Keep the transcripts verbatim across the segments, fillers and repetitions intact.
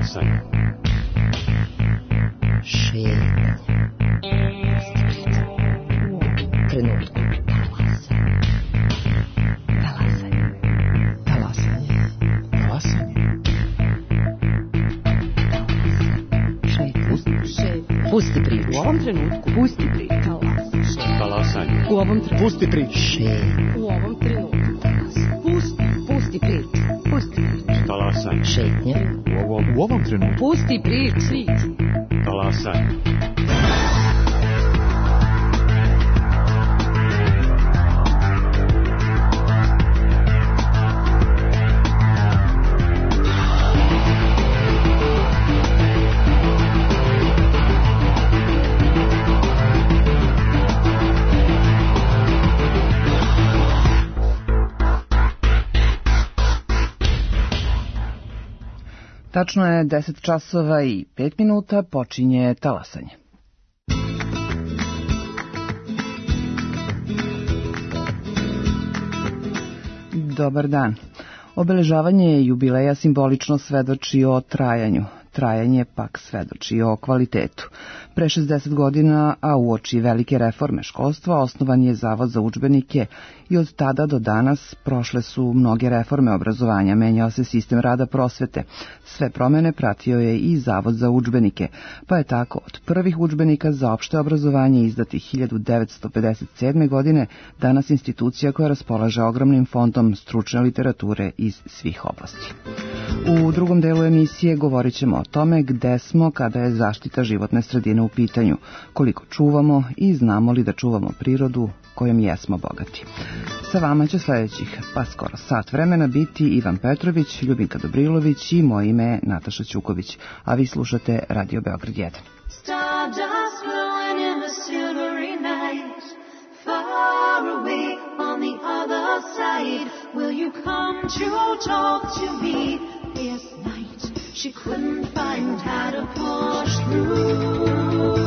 Talasanje. Šetnje. Trenutku. Talasanje. Talasanje. Talasanje. Šetnje. Pusti priču. U ovom trenutku. Pusti priču. Talasanje. U ovom trenutku. Pusti priču. Šetnje. U ovom trenutku. Pusti. Pusti priču. Pusti priču. Talasanje. Šetnje. U ovom, u ovom trenutku. Pusti priču. Talasanje. Tačno je deset časova i pet minuta, počinje talasanje. Dobar dan. Obeležavanje jubileja simbolično svedoči o trajanju. Trajanje pak svedoči o kvalitetu. Pre šezdeset godina, a uoči velike reforme školstva, osnovan je Zavod za udžbenike i od tada do danas prošle su mnoge reforme obrazovanja, menjao se sistem rada prosvete. Sve promene pratio je i Zavod za udžbenike, pa je tako od prvih udžbenika za opšte obrazovanje izdatih hiljadu devetsto pedeset sedme. godine danas institucija koja raspolaže ogromnim fondom stručne literature iz svih oblasti. U drugom delu emisije govorit ćemo o tome gde smo kada je zaštita životne sredine u pitanju, koliko čuvamo i znamo li da čuvamo prirodu kojom jesmo bogati. Sa vama će sledećih, pa skoro sat vremena, biti Ivan Petrović, Ljubinka Dobrilović i moje ime je Nataša Ćuković, a vi slušate Radio Beograd jedan. Stardust flowing in the silvery night, far away on the other side. Will you come to talk to me this night? She couldn't find how to push through.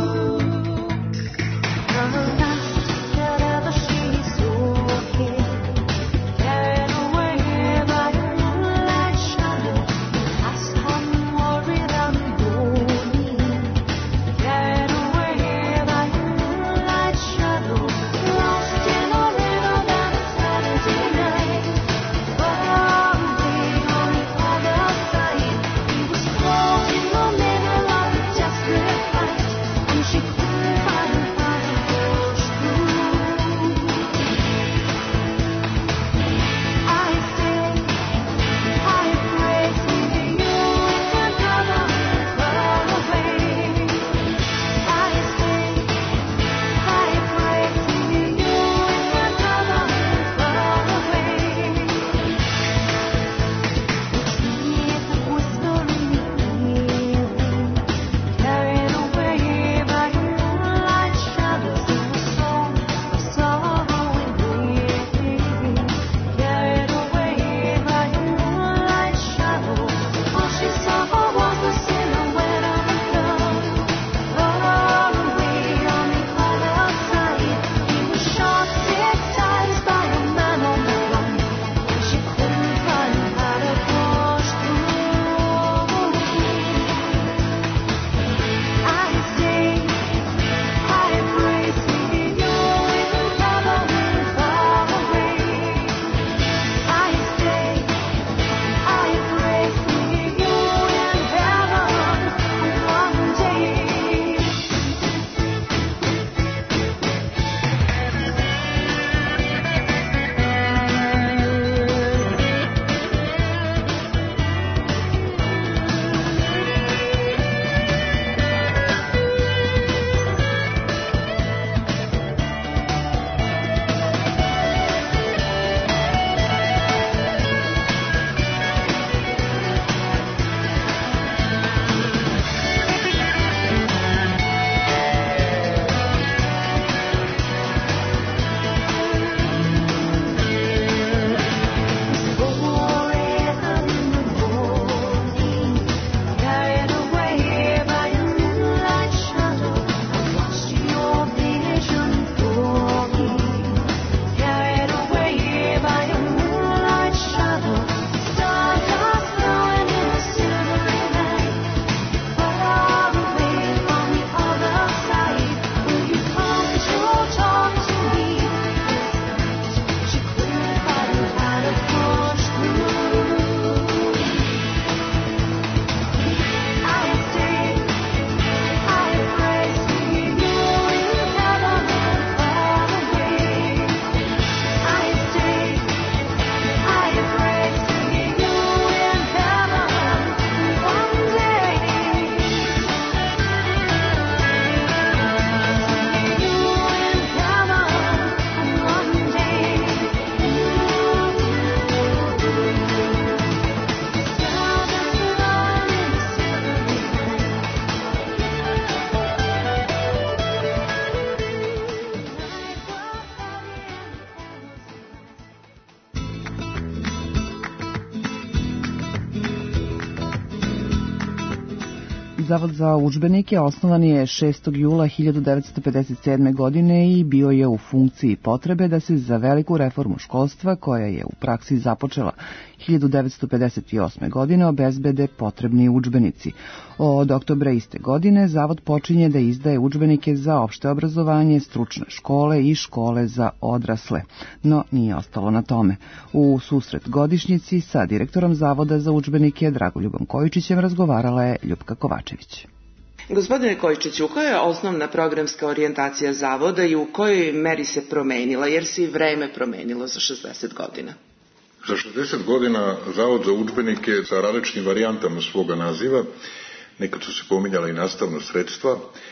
Zavod za udžbenike osnovan je šestog jula hiljadu devetsto pedeset sedme. godine i bio je u funkciji potrebe da se za veliku reformu školstva, koja je u praksi započela hiljadu devetsto pedeset osme. godine, obezbede potrebni udžbenici. Od oktobra iste godine Zavod počinje da izdaje udžbenike za opšte obrazovanje, stručne škole i škole za odrasle. No, nije ostalo na tome. U susret godišnjici sa direktorom Zavoda za udžbenike Dragoljubom Kojičićem razgovarala je Ljupka Kovačević. Gospodine Kojičiću, koja je osnovna programska orijentacija Zavoda i u kojoj meri se promenila, jer se i vreme promenilo za šezdeset godina? Za šezdeset godina Zavod za udžbenike sa različitim varijantama svoga naziva, nekad su se pominjala i nastavna sredstva,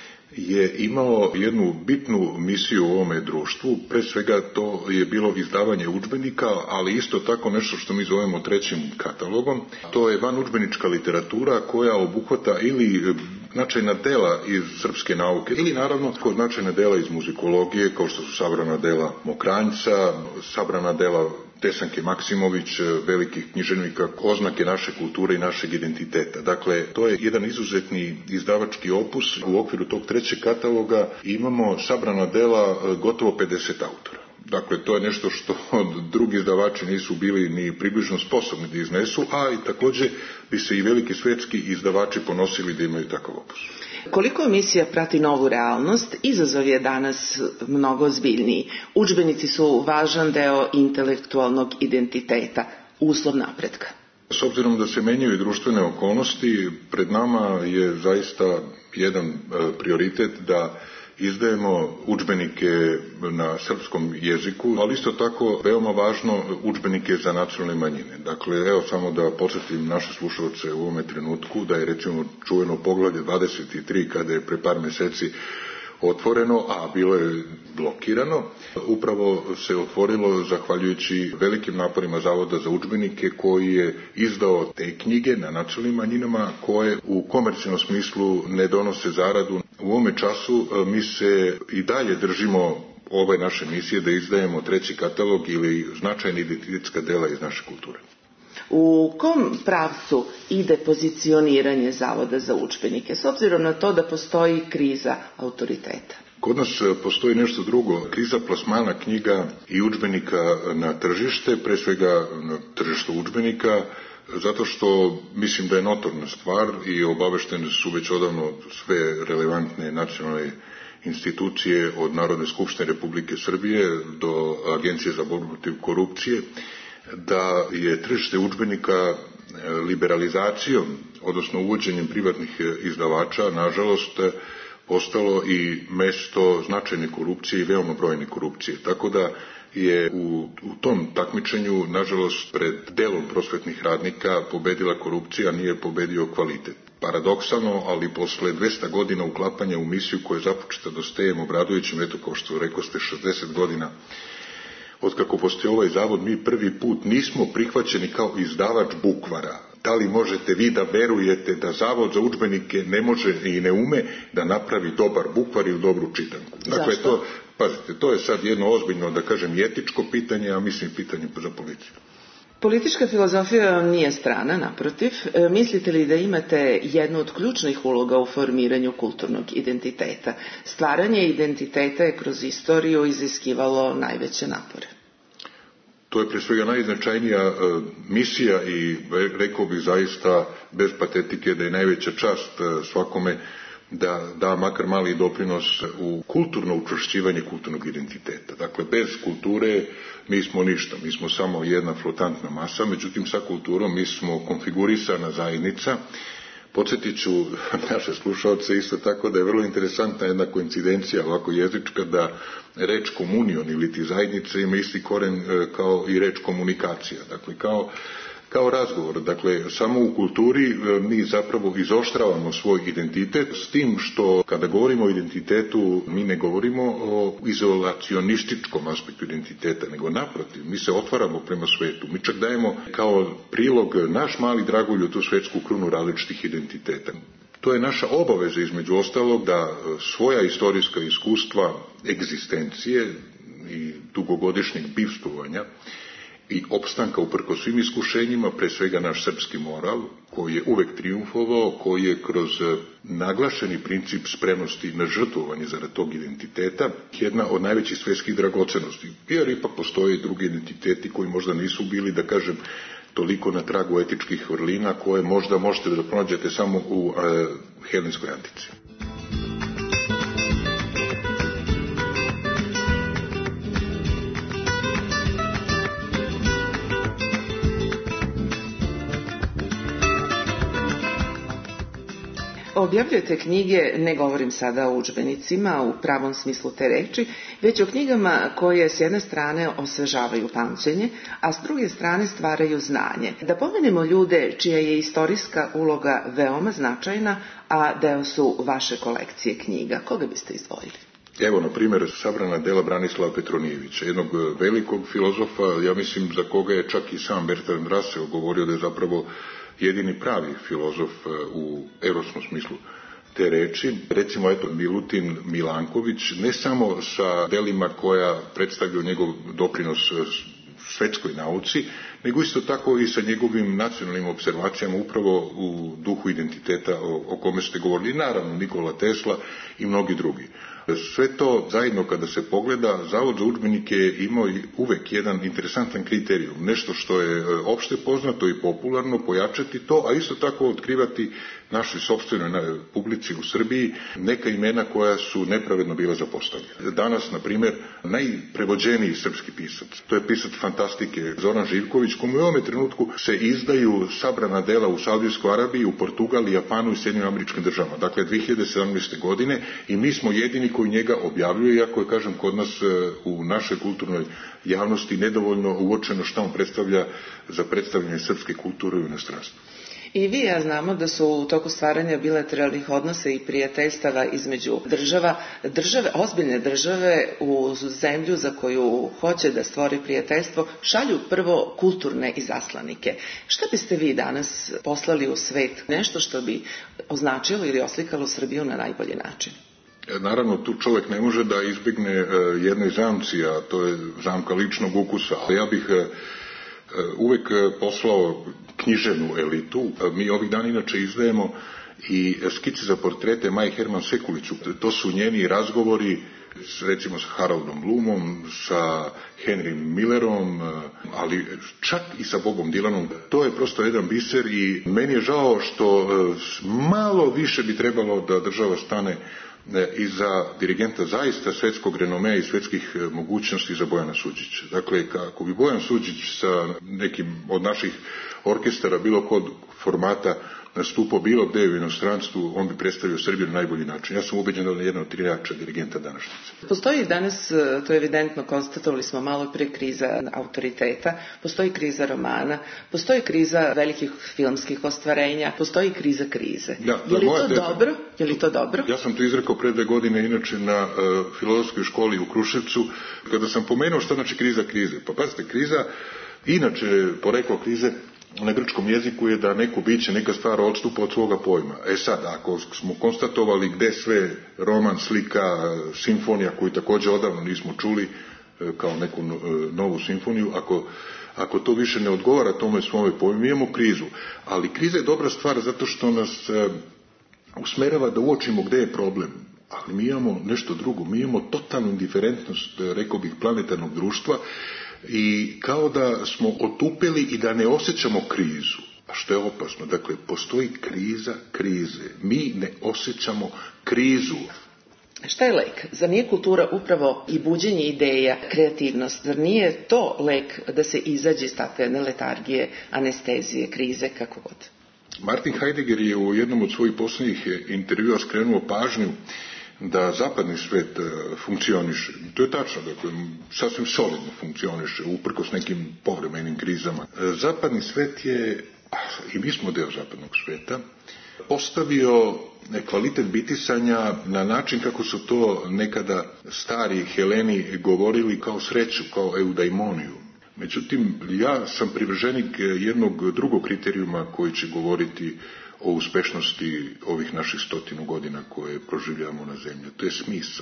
je imao jednu bitnu misiju u ovome društvu. Pre svega to je bilo izdavanje udžbenika, ali isto tako nešto što mi zovemo trećim katalogom. To je vanudžbenička literatura koja obuhvata ili značajna dela iz srpske nauke ili naravno značajna dela iz muzikologije, kao što su sabrana dela Mokranjca, sabrana dela Desanke Maksimović, velikih književnika, oznake naše kulture i našeg identiteta. Dakle, to je jedan izuzetni izdavački opus. U okviru tog trećeg kataloga imamo sabrana dela gotovo pedeset autora. Dakle, to je nešto što drugi izdavači nisu bili ni približno sposobni da iznesu, a i također bi se i veliki svetski izdavači ponosili da imaju takav opus. Koliko emisija prati novu realnost, izazov je danas mnogo ozbiljniji. Udžbenici su važan deo intelektualnog identiteta, uslov napretka. S obzirom da se menjaju društvene okolnosti, pred nama je zaista jedan prioritet da izdajemo udžbenike na srpskom jeziku, ali isto tako veoma važno udžbenike za nacionalne manjine. Dakle, evo samo da podsjetim naše slušalce u ovome trenutku da je recimo čuveno poglavlje dvadeset tri kada je pre par meseci otvoreno, a bilo je blokirano, upravo se otvorilo zahvaljujući velikim naporima Zavoda za udžbenike koji je izdao te knjige na nacionalnim manjinama koje u komercijalnom smislu ne donose zaradu. U ovome času mi se i dalje držimo ove naše misije da izdajemo treći katalog ili značajna identitetska dela iz naše kulture. U kom pravcu ide pozicioniranje Zavoda za udžbenike, s obzirom na to da postoji kriza autoriteta? Kod nas postoji nešto drugo, kriza plasmana knjiga i udžbenika na tržište, pre svega na tržište udžbenika, zato što mislim da je notorna stvar i obaveštene su već odavno sve relevantne nacionalne institucije od Narodne skupštine Republike Srbije do Agencije za borbu protiv korupcije, da je tržište udžbenika liberalizacijom, odnosno uvođenjem privatnih izdavača, nažalost, postalo i mesto značajne korupcije i veoma brojne korupcije. Tako da je u, u tom takmičenju, nažalost, pred delom prosvetnih radnika pobedila korupcija, nije pobedio kvalitet. Paradoksalno, ali posle dvesta godina uklapanja u misiju koja je započeta Dostejem Obradovićem, eto kao što rekao ste, šezdeset godina otkako postoji ovaj zavod, mi prvi put nismo prihvaćeni kao izdavač bukvara. Da li možete vi da verujete da Zavod za udžbenike ne može i ne ume da napravi dobar bukvar ili dobru čitanku? Dakle, Zašto? to, pazite, to je sad jedno ozbiljno, da kažem, i etičko pitanje, a mislim pitanje za policiju. Politička filozofija vam nije strana, naprotiv. E, mislite li da imate jednu od ključnih uloga u formiranju kulturnog identiteta? Stvaranje identiteta je kroz istoriju iziskivalo najveće napore. To je pre svega najznačajnija e, misija i rekao bih zaista bez patetike da je najveća čast e, svakome da da makar mali doprinos u kulturno učvršćivanje kulturnog identiteta. Dakle, bez kulture mi smo ništa, mi smo samo jedna flotantna masa, međutim sa kulturom mi smo konfigurisana zajednica. Podsjetit ću naše slušalce isto tako da je vrlo interesantna jedna koincidencija ovako jezička da reč komunion ili ti zajednice ima isti koren kao i reč komunikacija. Dakle, kao kao razgovor. Dakle, samo u kulturi mi zapravo izoštravamo svoj identitet, s tim što kada govorimo o identitetu mi ne govorimo o izolacionističkom aspektu identiteta, nego naprotiv, mi se otvaramo prema svetu. Mi čak dajemo kao prilog naš mali dragulj u tu svetsku krunu različitih identiteta. To je naša obaveza između ostalog da svoja istorijska iskustva egzistencije i dugogodišnjeg bivstvovanja i opstanka uprkos svim iskušenjima, pre svega naš srpski moral, koji je uvek triumfovao, koji je kroz naglašeni princip spremnosti na žrtvovanje zarad tog identiteta jedna od najvećih svjetskih dragocenosti. Jer ipak postoje drugi identiteti koji možda nisu bili, da kažem, toliko na tragu etičkih vrlina koje možda možete da pronađete samo u e, helenskoj antici. Objavljujete knjige, ne govorim sada o udžbenicima u pravom smislu te reči, već o knjigama koje s jedne strane osvežavaju pamćenje, a s druge strane stvaraju znanje. Da pomenemo ljude čija je istorijska uloga veoma značajna, a deo su vaše kolekcije knjiga. Koga biste izdvojili? Evo, na primjer, sabrana dela Branislava Petronijevića, jednog velikog filozofa, ja mislim za koga je čak i sam Bertrand Russell govorio da je zapravo jedini pravi filozof u europskom smislu te reči. Recimo, eto, Milutin Milanković, ne samo sa delima koja predstavljaju njegov doprinos svetskoj nauci, nego isto tako i sa njegovim nacionalnim observacijama upravo u duhu identiteta o, o kome ste govorili, naravno Nikola Tesla i mnogi drugi. Sve to zajedno kada se pogleda, Zavod za udžbenike je imao uvek jedan interesantan kriterijum, nešto što je opšte poznato i popularno, pojačati to, a isto tako otkrivati našoj sopstvenoj publici u Srbiji neka imena koja su nepravedno bila zapostavljena. Danas, na primjer, najprevođeniji srpski pisac, to je pisac fantastike Zoran Živković, komu u ovome trenutku se izdaju sabrana dela u Saudijskoj Arabiji, u Portugali, Japanu i Sjedinjenim Američkim Državama. Dakle, dve hiljade sedamnaeste. godine i mi smo jedini koji njega objavljuje, iako je, kažem, kod nas u našoj kulturnoj javnosti nedovoljno uočeno šta on predstavlja za predstavljanje srpske kulture u inostranstvu. I vi ja znamo da su u toku stvaranja bilateralnih odnosa i prijateljstava između država, države, ozbiljne države u zemlju za koju hoće da stvori prijateljstvo, šalju prvo kulturne izaslanike. Šta biste vi danas poslali u svet? Nešto što bi označilo ili oslikalo Srbiju na najbolji način? Naravno, tu čovjek ne može da izbjegne jednoj zamci, a to je zamka ličnog ukusa. Ja bih uvek poslao književnu elitu. Mi ovih dana inače izdajemo i skice za portrete Maje Herman Sekuliću. To su njeni razgovori recimo sa Haroldom Bloomom, sa Henrym Millerom, ali čak i sa Bobom Dylanom. To je prosto jedan biser i meni je žao što malo više bi trebalo da država stane iza dirigenta zaista svetskog renomea i svetskih mogućnosti za Bojana Suđića. Dakle, kako bi Bojan Suđić sa nekim od naših orkestara bilo kod formata nastupao bilo gde u inostranstvu, on bi predstavio Srbiju na najbolji način. Ja sam ubeđen da je jedan od tri najjača dirigenta današnjice. Postoji danas, to je evidentno, konstatovali smo malo pre, kriza autoriteta, postoji kriza romana, postoji kriza velikih filmskih ostvarenja, postoji kriza krize. Ja, je li to teza. dobro? Je li to dobro? Ja sam to izrekao pre dve godine, inače na uh, filozofskoj školi u Kruševcu, kada sam pomenuo šta znači kriza krize. Pa pazite, kriza, inače poreklo krize na grčkom jeziku je da neko biće, neka stvar odstupa od svoga pojma. E sad, ako smo konstatovali gde sve roman, slika, simfonija koju također odavno nismo čuli kao neku novu simfoniju, ako, ako to više ne odgovara tome svome pojmu, mi imamo krizu. Ali kriza je dobra stvar zato što nas e, usmerava da uočimo gde je problem. Ali mi imamo nešto drugo, mi imamo totalnu indiferentnost, rekao bih, planetarnog društva, i kao da smo otupeli i da ne osjećamo krizu. A što je opasno? Dakle, postoji kriza krize. Mi ne osjećamo krizu. Šta je lek? Zar nije kultura upravo i buđenje ideja, kreativnost? Zar nije to lek da se izađe iz takve jedne letargije, anestezije, krize, kako god? Martin Heidegger je u jednom od svojih posljednjih intervjua skrenuo pažnju da zapadni svet funkcioniše. To je tačno, dakle, sasvim solidno funkcioniše, uprkos nekim povremenim krizama. Zapadni svet je, i mi smo deo zapadnog sveta, postavio kvalitet bitisanja na način kako su to nekada stari Heleni govorili, kao sreću, kao eudaimoniju. Međutim, ja sam privrženik jednog drugog kriterijuma koji će govoriti o uspešnosti ovih naših stotinu godina koje proživljavamo na zemlji. To je smisao.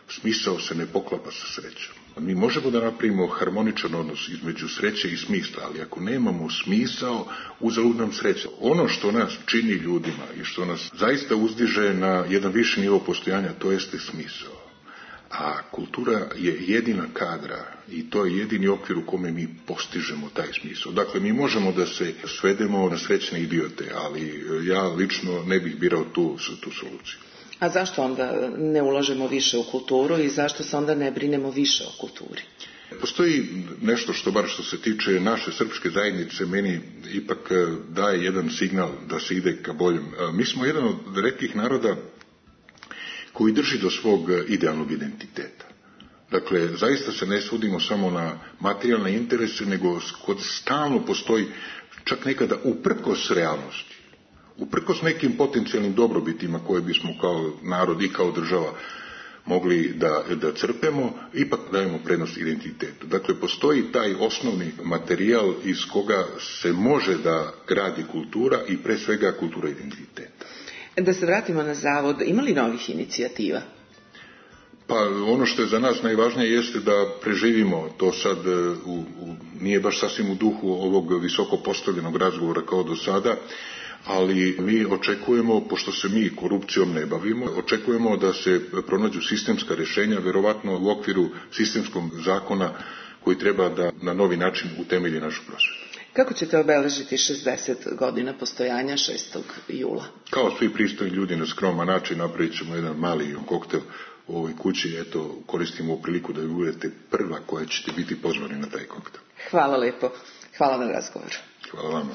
Smisao se ne poklapa sa srećom. Mi možemo da napravimo harmoničan odnos između sreće i smisla, ali ako nemamo smisao, uzalud nam sreća. Ono što nas čini ljudima i što nas zaista uzdiže na jedan viši nivo postojanja, to jeste smisao. A kultura je jedina kadra i to je jedini okvir u kome mi postižemo taj smisao. Dakle, mi možemo da se svedemo na srećne idiote, ali ja lično ne bih birao tu, tu soluciju. A zašto onda ne ulažemo više u kulturu i zašto se onda ne brinemo više o kulturi? Postoji nešto što, bar što se tiče naše srpske zajednice, meni ipak daje jedan signal da se ide ka boljem. Mi smo jedan od retkih naroda koji drži do svog idealnog identiteta. Dakle, zaista se ne svodimo samo na materijalne interese, nego kod stalno postoji, čak nekada uprkos realnosti, uprkos nekim potencijalnim dobrobitima koje bismo kao narod i kao država mogli da, da crpemo, ipak dajemo prednost identitetu. Dakle, postoji taj osnovni materijal iz koga se može da gradi kultura i pre svega kultura identiteta. Da se vratimo na zavod, ima li novih inicijativa? Pa ono što je za nas najvažnije jeste da preživimo to sad, u, u, nije baš sasvim u duhu ovog visoko postavljenog razgovora kao do sada, ali mi očekujemo, pošto se mi korupcijom ne bavimo, očekujemo da se pronađu sistemska rješenja, verovatno u okviru sistemskog zakona koji treba da na novi način utemelji našu prosvetu. Kako ćete obeležiti šezdeset godina postojanja šestog jula? Kao svi pristojni ljudi na skroman način napravit ćemo jedan mali koktel u ovoj kući. Eto, koristimo ovu priliku da vi budete prva koja ćete biti pozvani na taj koktel. Hvala lepo. Hvala na razgovor. Hvala vama.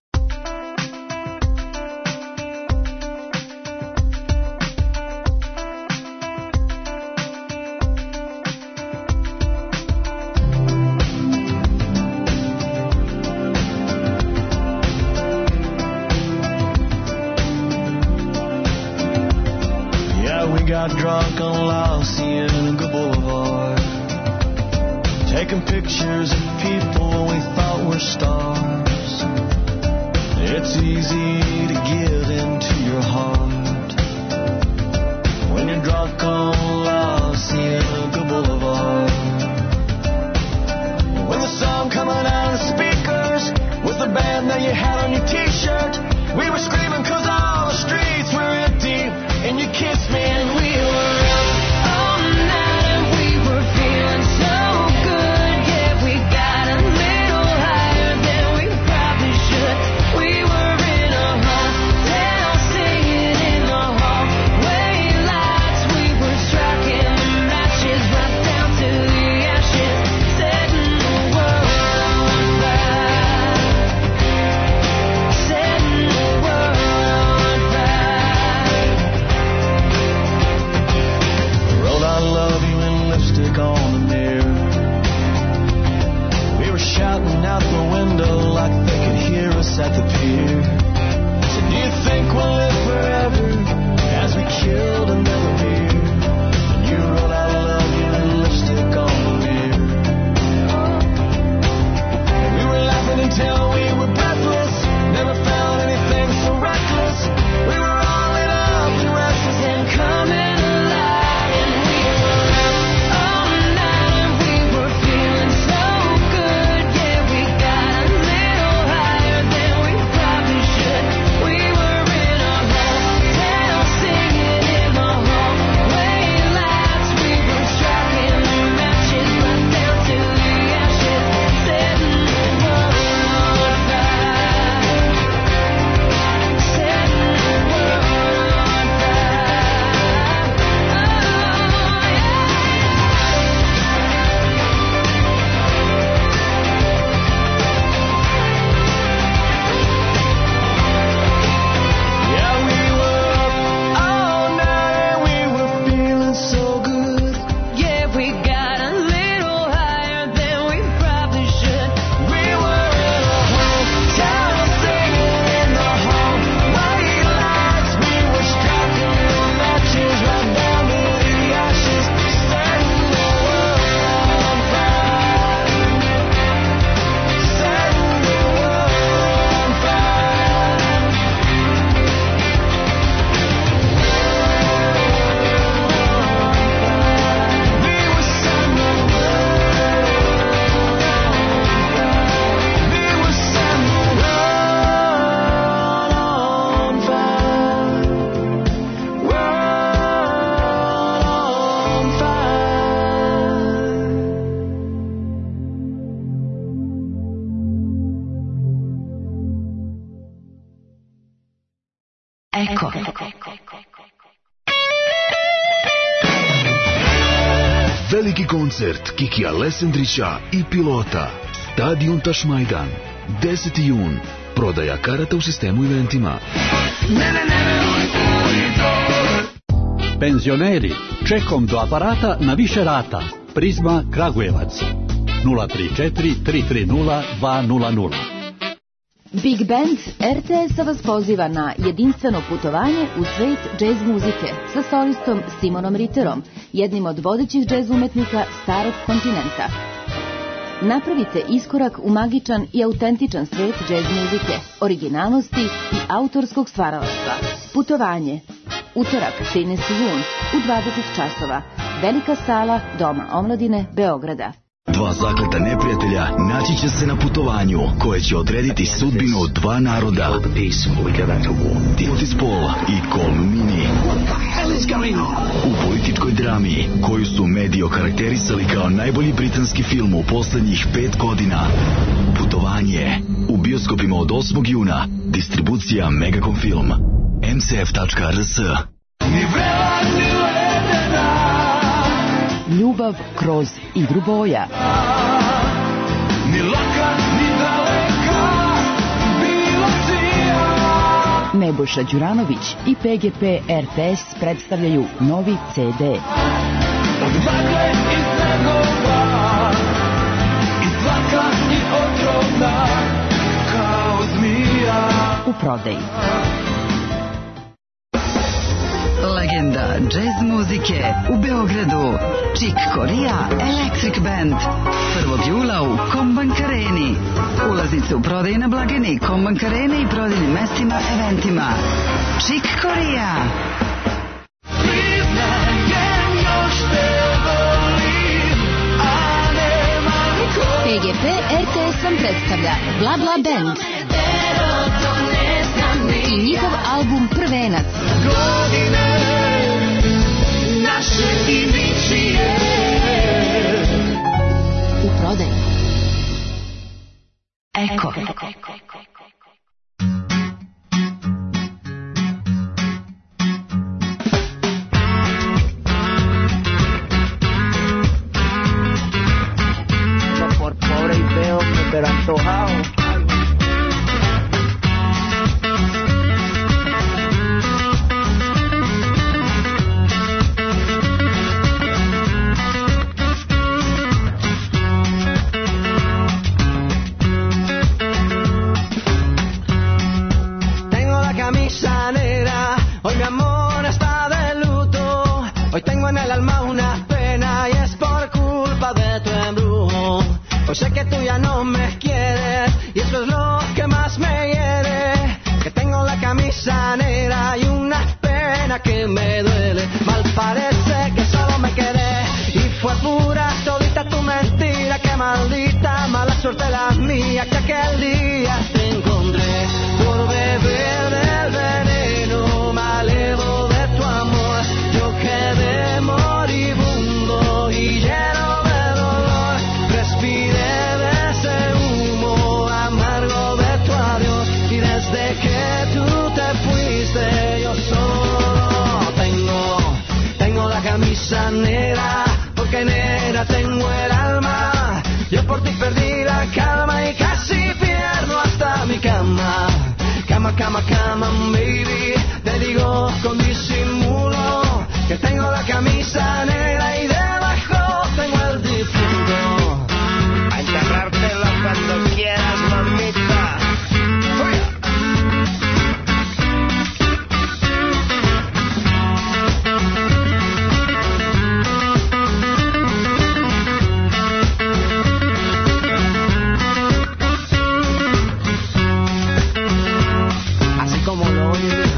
Got drunk on La Cienega Boulevard, taking pictures of people we thought were stars. It's easy to give into your heart when you're drunk on La Cienega Boulevard. When the song coming out of the speakers was the band that you had on your t-shirt, we were screaming cause all the streets were empty, and you kissed me and we were up all night and we were feeling so good. Yeah, we got a little higher than we probably should. We were in a hotel singing in the hallway lights. We were striking the matches right down to the ashes, setting the world on fire, setting the world on fire. Wrote I love you in lipstick on the mirror. We were shouting out the window like they could hear us at the pier. Said, do you think we'll live forever as we killed another beer? And you wrote I love you in lipstick on the mirror. And we were laughing until we were breathless. Never found anything so reckless. We were all lit up and restless and coming alive. And we were up all night and we were feeling so good. Yeah, we got a little higher than we probably should. We were in a hotel singing in the hallway. Veliki koncert Kikija Lesendrića i Pilota. Stadion Tašmajdan. deseti jun. Prodaja karata u sistemu eventima. Penzioneri, čekom do aparata na više rata. Prizma Kragujevac. nula tri četiri tri tri nula dva nula nula. Big Band R T S vas poziva na jedinstveno putovanje u svet džez muzike sa solistom Simonom Ritterom, jednim od vodećih džez umetnika starog kontinenta. Napravite iskorak u magičan i autentičan svet džez muzike, originalnosti i autorskog stvaralaštva. Putovanje. Utorak, trinaesti jun, u dvadeset časova. Velika sala Doma omladine Beograda. Dva zakleta neprijatelja naći će se na putovanju koje će odrediti sudbinu dva naroda. Tispol i Kolmini. U političkoj drami koju su mediji okarakterisali kao najbolji britanski film u poslednjih pet godina. Putovanje u bioskopima od osmog juna. Distribucija Megacom Film. em ce ef tačka er es. Ljubav kroz igru boja. Ni laka, ni daleka, bilo si ja. Nebojša Đuranović i P G P R T S predstavljaju novi ce de. Od vagle i snegova, i tlaka i otrovna, kao zmija. U prodaji. Legenda džez muzike u Beogradu. Chick Corea Electric Band. prvog jula u Kombank Areni. Ulaznice u prodaji na blagajni Kombank Arene i prodajnim mestima, eventima. Chick Corea. P G P R T S vam predstavlja Bla Bla Band i njihov album Prvenac. Godine naše i ničije. U prodaji. Eko. Por pobre y feo, pero antojado. Hoy sé que tú ya no me quieres y eso es lo que más me hiere. Que tengo la camisa negra y una pena que me duele. Mal parece que solo me quedé y fue pura todita tu mentira. Que maldita mala suerte la mía que aquel día te encontré por beber del veneno malevo de tu amor. Yo quedé moribundo y lleno de dolor. Respiré de ese humo amargo de tu adiós y desde que tú te fuiste yo solo tengo, tengo la camisa negra porque negra tengo el alma. Yo por ti perdí la calma y casi pierdo hasta mi cama. Cama, cama, cama, baby. Te digo con disimulo que tengo la camisa negra y debajo tengo el difunto. A enterrártelo cuando quieras, mamita. Así como lo oyes.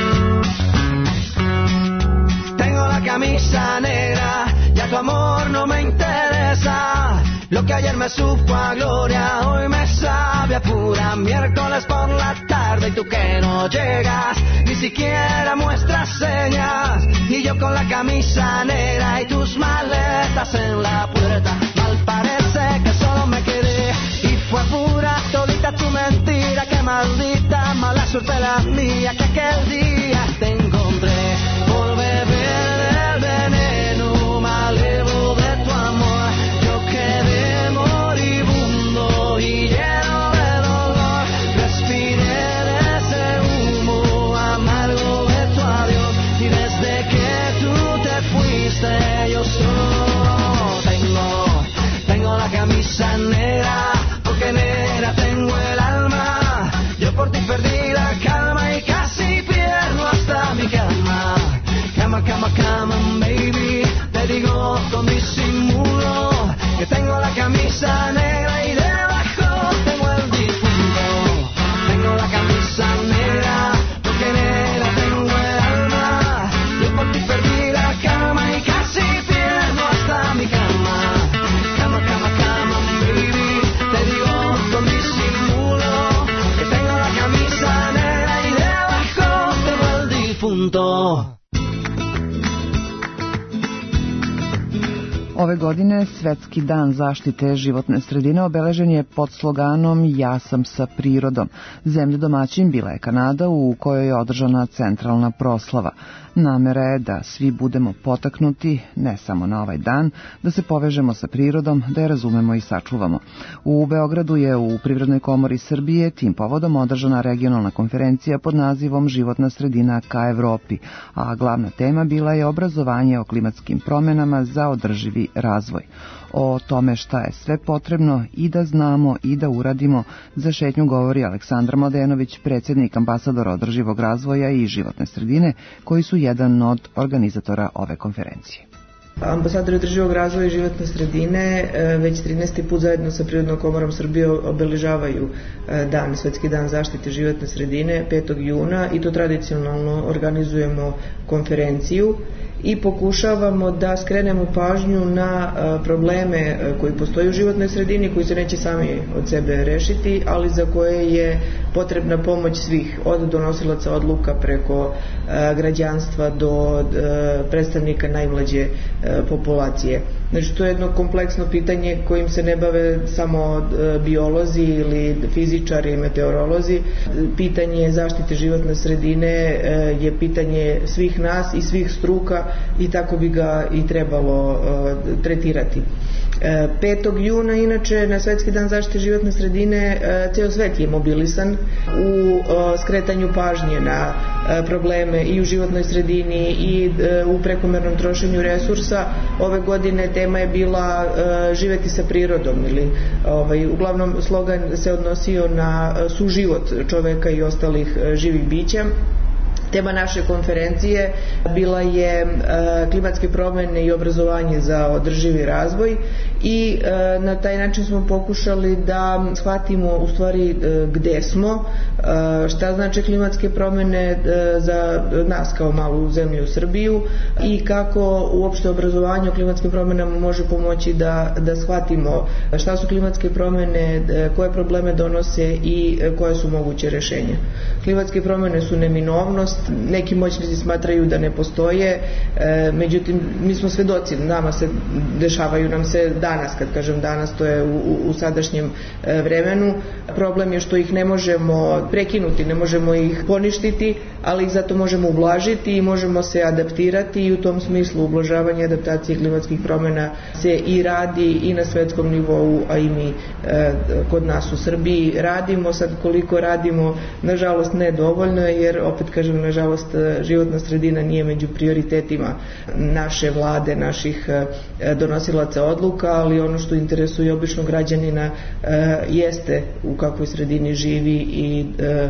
Tengo la camisa negra, ya tu amor no me interesa. Lo que ayer me supo a gloria, hoy me sabe a pura. Miércoles por la tarde y tú que no llegas, ni siquiera muestras señas. Y yo con la camisa negra y tus maletas en la puerta. Mal parece que solo me quedé y fue pura todita tu mentira. Que maldita mala suerte la mía que aquel día te encontré por beber del veneno malevo de tu amor. camisa negra y debajo tengo el difunto. Tengo la camisa negra porque negra tengo el alma. Yo por ti perdí la cama y casi pierdo hasta mi cama. Cama, cama, cama, baby. Te digo con disimulo que tengo la camisa negra y debajo tengo el difunto. Ove godine Svetski dan zaštite životne sredine obeležen je pod sloganom Ja sam sa prirodom. Zemlja domaćin bila je Kanada u kojoj je održana centralna proslava. Namera je da svi budemo potaknuti, ne samo na ovaj dan, da se povežemo sa prirodom, da je razumemo i sačuvamo. U Beogradu je u Privrednoj komori Srbije tim povodom održana regionalna konferencija pod nazivom Životna sredina ka Evropi, a glavna tema bila je obrazovanje o klimatskim promenama za održivi razvoj. O tome šta je sve potrebno i da znamo i da uradimo za šetnju govori Aleksandar Mladenović, predsjednik ambasadora održivog razvoja i životne sredine, koji su jedan od organizatora ove konferencije. Ambasadori održivog razvoja i životne sredine već trinaesti put zajedno sa Privrednom komorom Srbije obeležavaju dan, Svetski dan zaštite životne sredine petog juna i to tradicionalno organizujemo konferenciju i pokušavamo da skrenemo pažnju na probleme koji postoje u životnoj sredini, koji se neće sami od sebe rešiti, ali za koje je potrebna pomoć svih, od donosilaca odluka preko građanstva do predstavnika najmlađe populacije. Znači, to je jedno kompleksno pitanje kojim se ne bave samo biolozi ili fizičari i meteorolozi. Pitanje zaštite životne sredine je pitanje svih nas i svih struka i tako bi ga i trebalo tretirati. petog juna inače na Svetski dan zaštite životne sredine ceo svet je mobilisan u skretanju pažnje na probleme i u životnoj sredini i u prekomernom trošenju resursa. Ove godine tema je bila živeti sa prirodom ili ovaj, uglavnom slogan se odnosio na suživot čoveka i ostalih živih bića. Tema naše konferencije bila je e, klimatske promene i obrazovanje za održivi razvoj i e, na taj način smo pokušali da shvatimo u stvari e, gde smo, e, šta znači klimatske promene e, za nas kao malu zemlju Srbiju i kako uopšte obrazovanje o klimatskim promenama može pomoći da, da shvatimo šta su klimatske promene, e, koje probleme donose i e, koje su moguće rešenja. Klimatske promene su neminovnost, neki moćnici smatraju da ne postoje, e, međutim mi smo svedoci, nama se dešavaju nam se danas, kad kažem danas to je u, u sadašnjem e, vremenu. Problem je što ih ne možemo prekinuti, ne možemo ih poništiti, ali ih zato možemo ublažiti i možemo se adaptirati i u tom smislu ublažavanje adaptacije klimatskih promena se i radi i na svetskom nivou, a i mi e, kod nas u Srbiji radimo. Sad koliko radimo, nažalost ne dovoljno, jer opet kažem, nažalost životna sredina nije među prioritetima naše vlade, naših donosilaca odluka, ali ono što interesuje običnog građanina jeste u kakvoj sredini živi i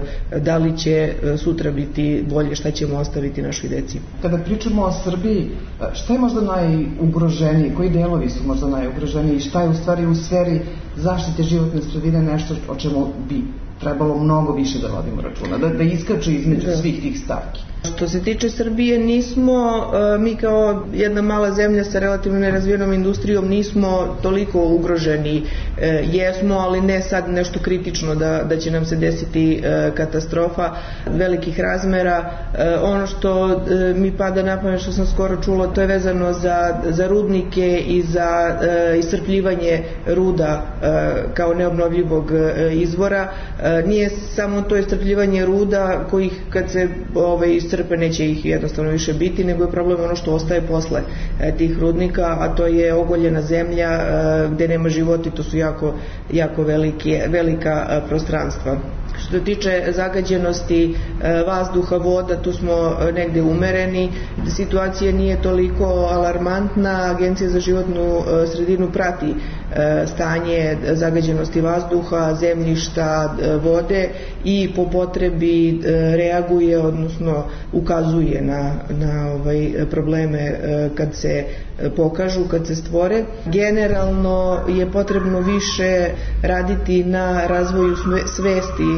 da li će sutra biti bolje, šta ćemo ostaviti našoj deci. Kada pričamo o Srbiji, šta je možda najugroženiji, koji delovi su možda najugroženiji, šta je u stvari u sferi zaštite životne sredine nešto o čemu bi trebalo mnogo više da vodimo računa, da, da iskače između da. svih tih stavki? Što se tiče Srbije, nismo, mi kao jedna mala zemlja sa relativno nerazvijenom industrijom nismo toliko ugroženi, jesmo, ali ne sad nešto kritično da, da će nam se desiti katastrofa velikih razmera. Ono što mi pada na pamet, što sam skoro čula, to je vezano za, za rudnike i za iscrpljivanje ruda kao neobnovljivog izvora. Nije samo to iscrpljivanje ruda kojih kad se ovaj, iscrpe neće ih jednostavno više biti, nego je problem ono što ostaje posle tih rudnika, a to je ogoljena zemlja gde nema života i to su jako, jako velike, velika prostranstva. Što se tiče zagađenosti vazduha, voda, tu smo negde umereni, situacija nije toliko alarmantna, Agencija za životnu sredinu prati stanje zagađenosti vazduha, zemljišta, vode i po potrebi reaguje, odnosno ukazuje na, na ovaj probleme kad se pokažu, kad se stvore. Generalno je potrebno više raditi na razvoju svesti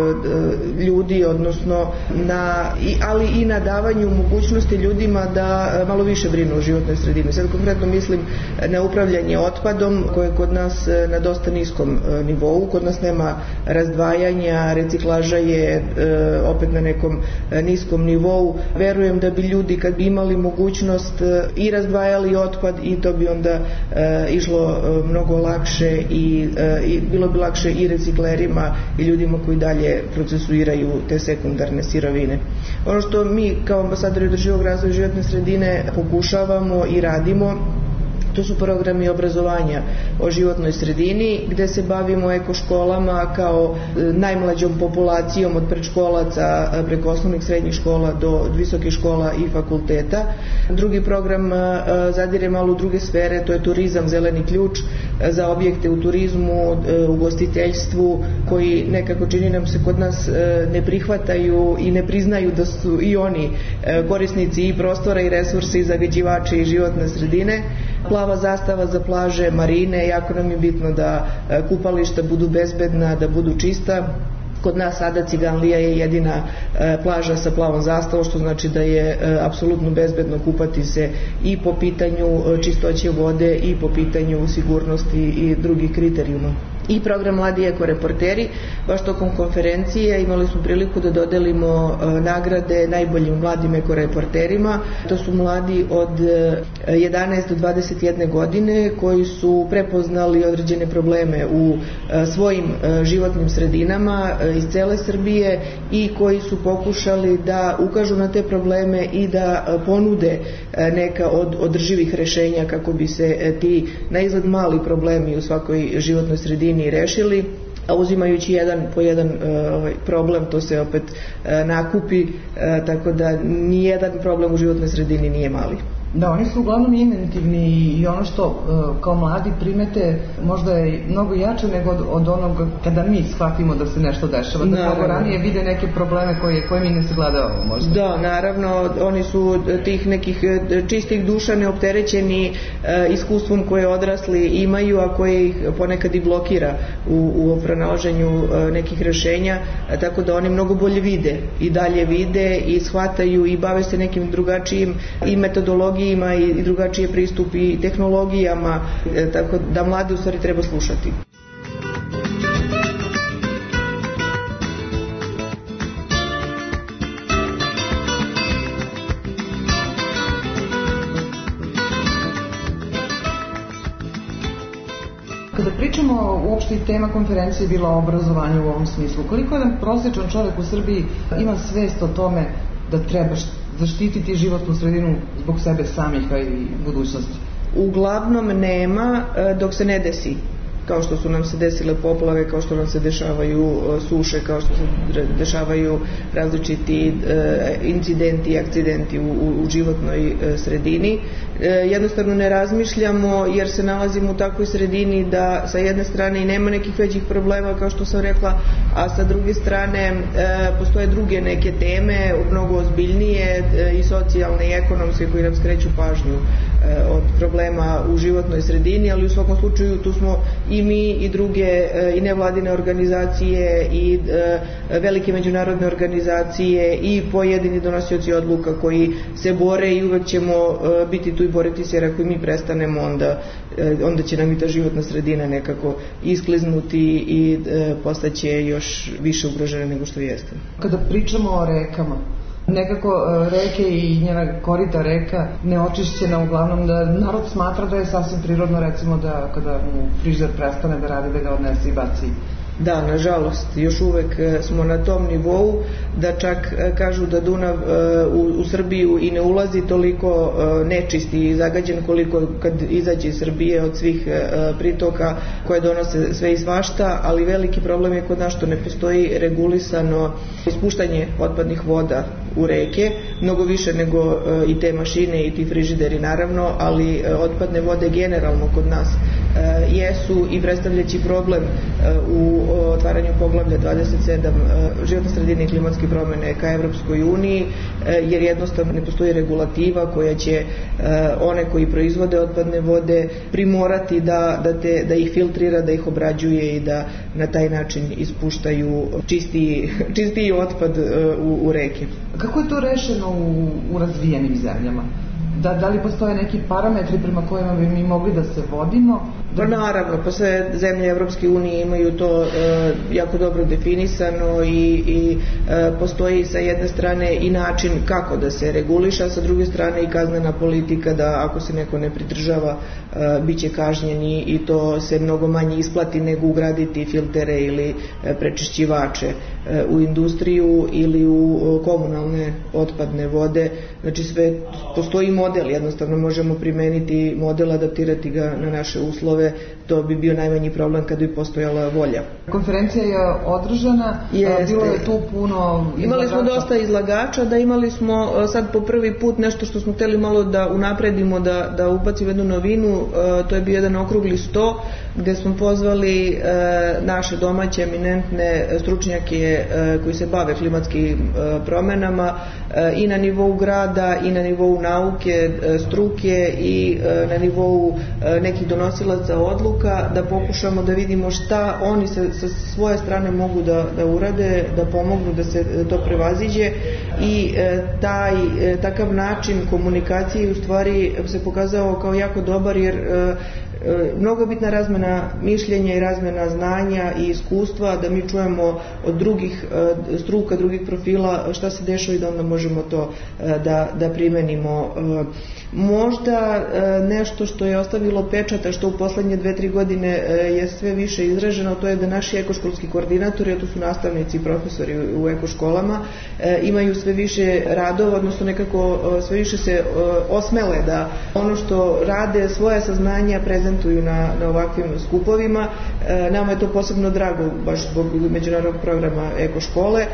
ljudi, odnosno na, ali i na davanju mogućnosti ljudima da malo više brinu o životnoj sredini. Sad konkretno mislim na upravljanje otpadom koje je kod nas na dosta niskom nivou. Kod nas nema razdvajanja, reciklaža je opet na nekom niskom nivou. Verujem da bi ljudi kad bi imali mogućnost i razdvajali otpad i to bi onda e, išlo e, mnogo lakše i, e, i bilo bi lakše i reciklerima i ljudima koji dalje procesuiraju te sekundarne sirovine. Ono što mi kao ambasadori održivog razvoja životne sredine pokušavamo i radimo, to su programi obrazovanja o životnoj sredini gde se bavimo ekoškolama kao najmlađom populacijom od predškolaca preko osnovnih srednjih škola do visokih škola i fakulteta. Drugi program zadire malo u druge sfere, to je turizam, zeleni ključ za objekte u turizmu, ugostiteljstvu koji nekako čini nam se kod nas ne prihvataju i ne priznaju da su i oni korisnici i prostora i resursi i zagađivači i životne sredine. Plava zastava za plaže, marine, jako nam je bitno da kupališta budu bezbedna, da budu čista. Kod nas sada Ciganlija je jedina e, plaža sa plavom zastavom, što znači da je e, apsolutno bezbedno kupati se i po pitanju e, čistoće vode i po pitanju sigurnosti i drugih kriterijuma. I program Mladi ekoreporteri, baš tokom konferencije imali smo priliku da dodelimo e, nagrade najboljim mladim ekoreporterima. To su mladi od e, jedanaest do dvadeset jedne godine koji su prepoznali određene probleme u e, svojim e, životnim sredinama e, iz cele Srbije i koji su pokušali da ukažu na te probleme i da e, ponude e, neka od održivih rešenja kako bi se e, ti na izgled mali problemi u svakoj životnoj sredini rešili, a uzimajući jedan po jedan ovaj, problem, to se opet nakupi, tako da nijedan problem u životnoj sredini nije mali. Da, oni su uglavnom inventivni i ono što kao mladi primete možda je mnogo jače nego od, od onog kada mi shvatimo da se nešto dešava, da mnogo ranije vide neke probleme koje, koje mi ne se gledamo možda. Da, naravno, oni su tih nekih čistih duša neopterećeni e, iskustvom koje odrasli imaju, a koje ih ponekad i blokira u, u pronalaženju e, nekih rešenja, e, tako da oni mnogo bolje vide i dalje vide i shvataju i bave se nekim drugačijim i metodologijama i drugačije pristupi i tehnologijama, tako da mlade u stvari treba slušati. Kada pričamo, uopšte i tema konferencije je bila o obrazovanju u ovom smislu. Koliko jedan prosječan čovjek u Srbiji ima svest o tome da treba zaštititi životnu sredinu zbog sebe samih, a i budućnosti? Uglavnom nema dok se ne desi. Kao što su nam se desile poplave, kao što nam se dešavaju suše, kao što se dešavaju različiti incidenti i akcidenti u, u životnoj sredini. Jednostavno ne razmišljamo jer se nalazimo u takvoj sredini da sa jedne strane i nema nekih većih problema kao što sam rekla, a sa druge strane postoje druge neke teme, mnogo ozbiljnije i socijalne i ekonomske koji nam skreću pažnju od problema u životnoj sredini, ali u svakom slučaju tu smo i mi i druge i nevladine organizacije i velike međunarodne organizacije i pojedini donosioci odluka koji se bore i uvek ćemo biti tu i boriti se, jer ako mi prestanemo onda, onda će nam i ta životna sredina nekako iskliznuti i postaće još više ugrožena nego što jeste. Kada pričamo o rekama, nekako reke i njena korita reka neočišćena, uglavnom da narod smatra da je sasvim prirodno, recimo da kada mu frižder prestane da radi da ga odnese i baci Da, nažalost, još uvek smo na tom nivou da čak kažu da Dunav u, u Srbiju i ne ulazi toliko nečisti i zagađen koliko kad izađe iz Srbije od svih pritoka koje donose sve i svašta, ali veliki problem je kod nas što ne postoji regulisano ispuštanje otpadnih voda u reke, mnogo više nego i te mašine i ti frižideri naravno, ali otpadne vode generalno kod nas jesu i predstavljajući problem u otvaranju poglavlja dvadeset sedam životna sredina i klimatske promjene ka Evropskoj uniji, jer jednostavno ne postoji regulativa koja će one koji proizvode otpadne vode primorati da, da, te, da ih filtrira, da ih obrađuje i da na taj način ispuštaju čistiji, čistiji otpad u, u reke. Kako je to rešeno u, u razvijenim zemljama? Da, da li postoje neki parametri prema kojima bi mi mogli da se vodimo? Pa naravno, pa sve zemlje Evropske unije imaju to e, jako dobro definisano i, i e, postoji sa jedne strane i način kako da se reguliša, sa druge strane i kaznena politika da ako se neko ne pridržava e, bit će kažnjeni i to se mnogo manje isplati nego ugraditi filtere ili e, prečišćivače e, u industriju ili u komunalne otpadne vode. Znači sve, postoji model, jednostavno možemo primeniti model, adaptirati ga na naše uslove, to bi bio najmanji problem kada bi postojala volja. Konferencija je održana, Jeste. Bilo je tu puno izlagača. Imali smo dosta izlagača, da imali smo sad po prvi put nešto što smo hteli malo da unapredimo, da, da ubacimo jednu novinu, to je bio jedan okrugli sto gde smo pozvali naše domaće eminentne stručnjake koji se bave klimatskim promjenama i na nivou grada i na nivou nauke, struke i na nivou nekih donosilaca odluka, da pokušamo da vidimo šta oni sa, sa svoje strane mogu da, da urade, da pomognu da se to prevaziđe i taj, takav način komunikacije u stvari se pokazao kao jako dobar, jer mnogo bitna razmena mišljenja i razmena znanja i iskustva, da mi čujemo od drugih struka, drugih profila šta se dešava i da onda možemo to da, da primenimo. Možda nešto što je ostavilo pečata, što u poslednje dve, tri godine je sve više izraženo, to je da naši ekoškolski koordinatori, a to su nastavnici i profesori u ekoškolama, imaju sve više radova, odnosno nekako sve više se osmele da ono što rade, svoje saznanja prezentuju na, na ovakvim skupovima. Nama je to posebno drago, baš zbog međunarodnog programa ekoškole,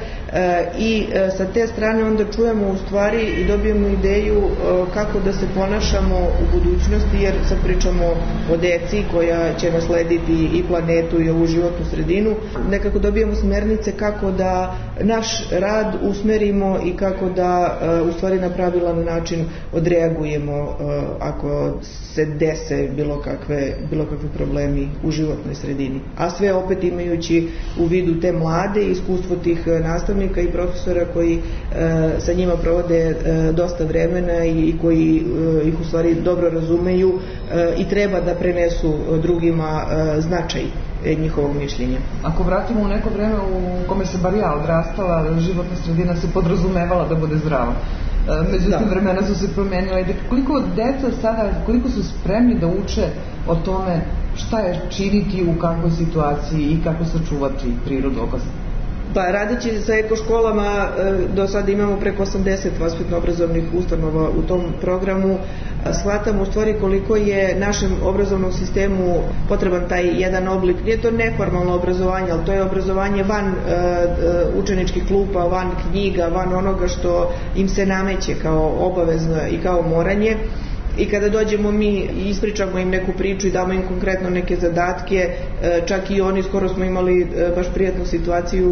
i sa te strane onda čujemo u stvari i dobijemo ideju kako da se ponašamo u budućnosti, jer sad pričamo o deci koja će naslediti i planetu i ovu životnu sredinu. Nekako dobijemo smernice kako da naš rad usmerimo i kako da u stvari na pravilan način odreagujemo ako se dese bilo kakve, bilo kakve problemi u životnoj sredini. A sve opet imajući u vidu te mlade, iskustvo tih nastavnika i profesora koji e, sa njima provode e, dosta vremena i, i koji e, ih u stvari dobro razumeju e, i treba da prenesu drugima e, značaj e, njihovog mišljenja. Ako vratimo u neko vreme u kome se bar ja odrastala, životna sredina se podrazumevala da bude zdrava. Međutim, da. Vremena su se promenila i koliko deca sada, koliko su spremni da uče o tome šta je činiti u kakvoj situaciji i kako sačuvati prirodu oko sebe? Pa radeći sa ekoškolama do sada imamo preko osamdeset vaspitno-obrazovnih ustanova u tom programu. Shvatamo u stvari koliko je našem obrazovnom sistemu potreban taj jedan oblik. Nije to neformalno obrazovanje, ali to je obrazovanje van uh, učeničkih klupa, van knjiga, van onoga što im se nameće kao obavezno i kao moranje. I kada dođemo mi i ispričamo im neku priču i damo im konkretno neke zadatke, čak i oni, skoro smo imali baš prijatnu situaciju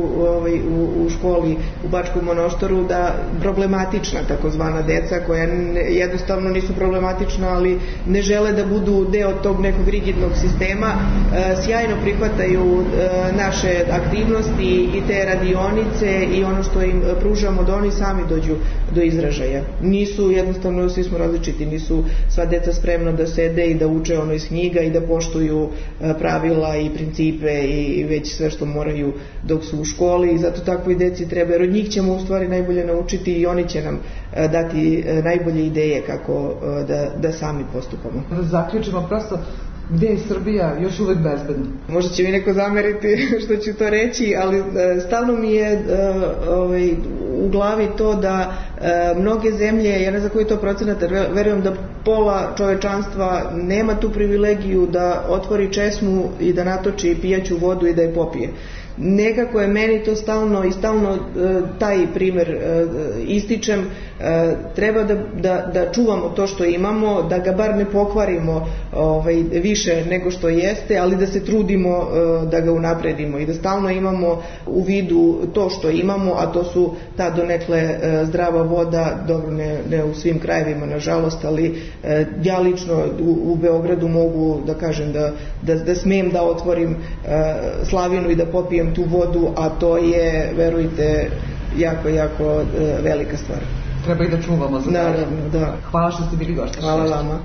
u, u školi u Bačkom Monoštoru, da problematična takozvana deca koja jednostavno nisu problematična, ali ne žele da budu deo tog nekog rigidnog sistema, sjajno prihvataju naše aktivnosti i te radionice i ono što im pružamo da oni sami dođu do izražaja. Nisu, jednostavno svi smo različiti, nisu sva deca spremna da sede i da uče ono iz knjiga i da poštuju pravila i principe i već sve što moraju dok su u školi, i zato takvoj deci treba, jer od njih ćemo u stvari najbolje naučiti i oni će nam dati najbolje ideje kako da, da sami postupamo. Da zaključimo, prosto Gde je Srbija još uvek bezbedna? Možda će mi neko zameriti što ću to reći, ali stalno mi je ovaj, u glavi to da mnoge zemlje, ja ne znam koji je to procenat, verujem da pola čovečanstva nema tu privilegiju da otvori česmu i da natoči pijaću vodu i da je popije. Nekako je meni to stalno i stalno e, taj primer e, ističem, e, treba da, da, da čuvamo to što imamo, da ga bar ne pokvarimo ovaj, više nego što jeste, ali da se trudimo e, da ga unapredimo i da stalno imamo u vidu to što imamo, a to su ta donekle e, zdrava voda, dobro ne, ne u svim krajevima nažalost, ali e, ja lično u, u Beogradu mogu da kažem da, da, da smem da otvorim e, slavinu i da popijem tu vodu, a to je, verujte, jako, jako e, velika stvar. Treba i da čuvamo za Naravno, da. Hvala što ste bili gošća. Hvala vama.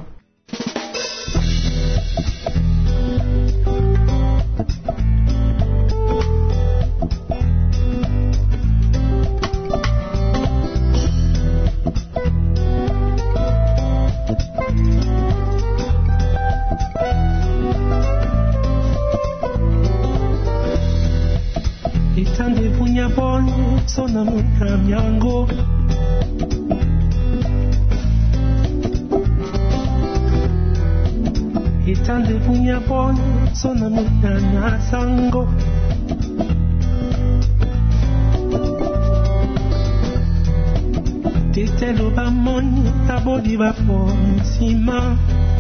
Itande punya bon sona mukram yango Itande punya bon sona mukram sango Titelo ba mon tabodi ba fon sima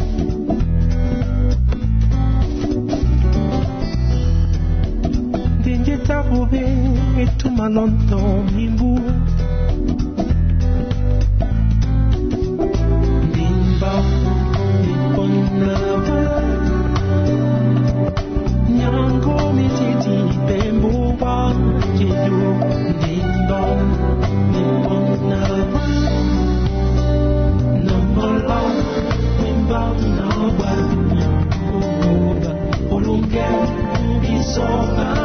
Tabobe etu malonto mimbu Nimba niponava Nyango mititi bembuwa Jedu Nimba niponava Nambala Nimba nawa Oba Olunge Isoba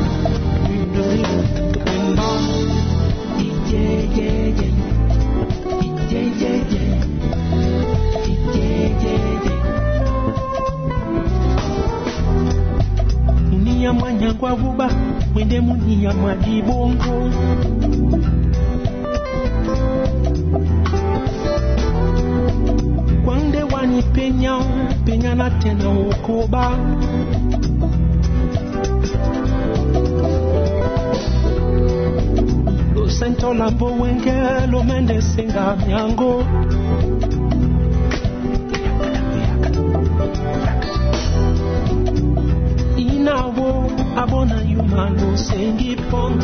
Mwanya kwa vuba mwende munia mwajibongo Kwande wani penya penya na tena ukoba Lo sento lambo wenge lo mende senga myango Inawo abona yumano sengi pon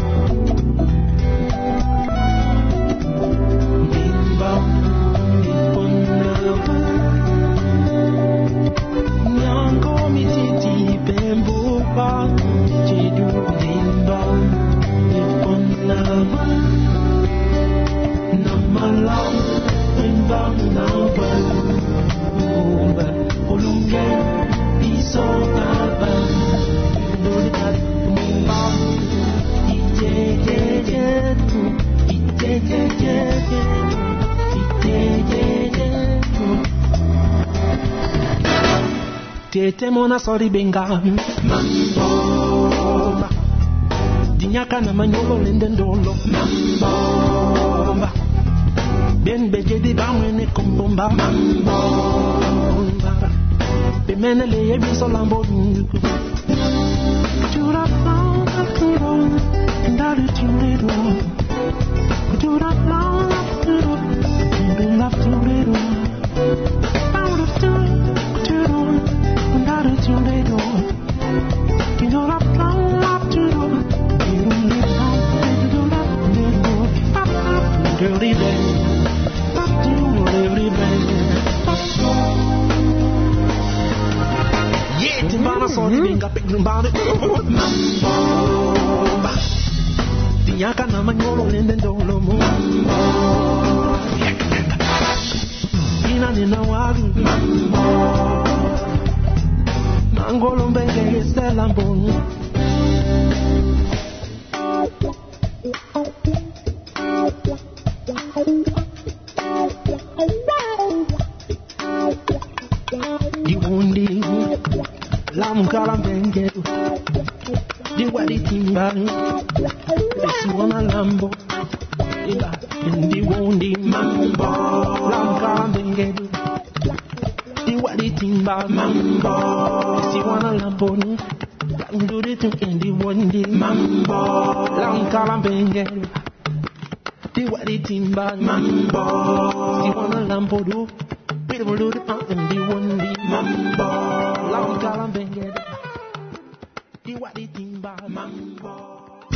Dimba Niponava Nyango mititi bembuwa Jedu dimba Niponava Namala Dimba Nawa Uba Olunge Isogaba Tete mona sori benga Mambo Dinyaka na manyolo lendendolo Mambo Ben beje di bamwene kumbomba Mambo Bemene leye biso lambo Kujura flauta kuro Ndari chumero Kujura flauta kuro Ndula chumero Pound of two Kujuro Ndari chumero Kujura flauta kuro Ndula Kujura chumero Papa Dirty bang Papa Dirty bang Yeah, timbana sorry benga pimbana Mambo Dinyaka na manyolo lendendolo Mambo Ina nina waru Mambo Mangolo mbenge yese lamboni Iwundi timbal. This one a Lambo. In the woundy mambo. Lamka bengedi. The wadi timbal mambo. This one a Lambo. Do the thing in the woundy mambo. Lamka bengedi. The wadi timbal mambo. This one a Lambo do. People do the pump in the woundy mambo. Lamka bengedi. The wadi timbal mambo.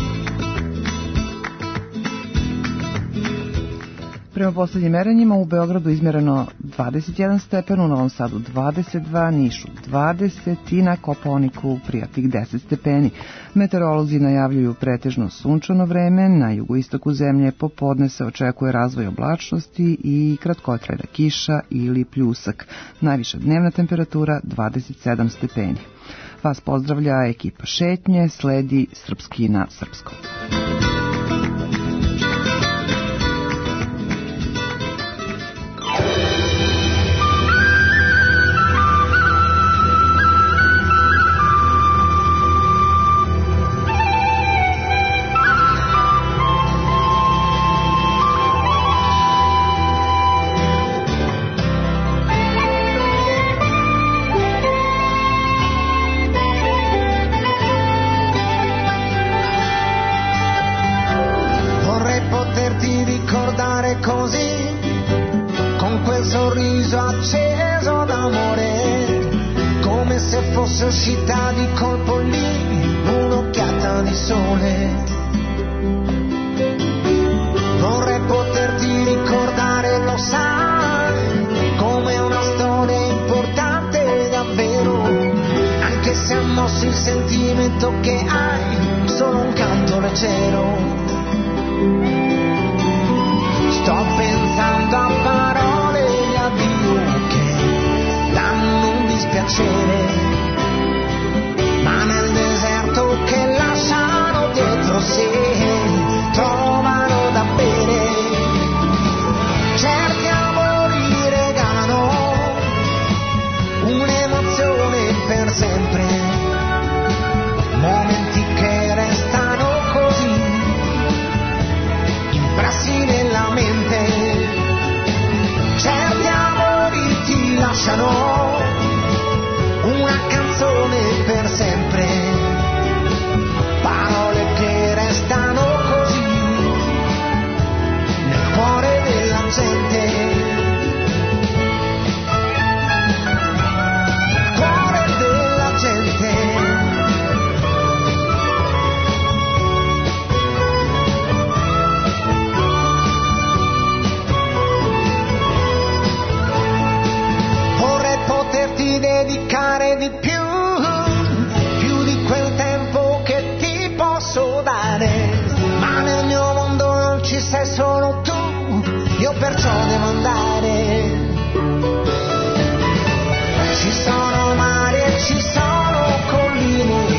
Prema poslednjim merenjima u Beogradu izmjereno dvadeset jedan stepen, u Novom Sadu dvadeset dva, Nišu dvadeset i na Kopaoniku prijatnih deset stepeni. Meteorolozi najavljuju pretežno sunčano vreme, na jugoistoku zemlje popodne se očekuje razvoj oblačnosti i kratkotrajna kiša ili pljusak. Najviša dnevna temperatura dvadeset sedam stepeni. Vas pozdravlja ekipa Šetnje, sledi Srpski na srpskom. Uscita di colpo lì, un'occhiata di sole. Vorrei poterti ricordare, lo sai, come una storia importante davvero, anche se ha mosso il sentimento che hai, solo un canto leggero. Sto pensando a parole di addio che danno un dispiacere, ma nel deserto che lasciano dietro sé trovano da bere. Certi amori regalano un'emozione per sempre, momenti che restano così impressi nella mente. Certi amori ti lasciano una canzone per sempre, parole che restano così nel cuore della gente, nel cuore della gente. Vorrei poterti dedicare di più, più di quel tempo che ti posso dare, ma nel mio mondo non ci sei solo tu, io perciò devo andare. Ci sono mari e ci sono colline,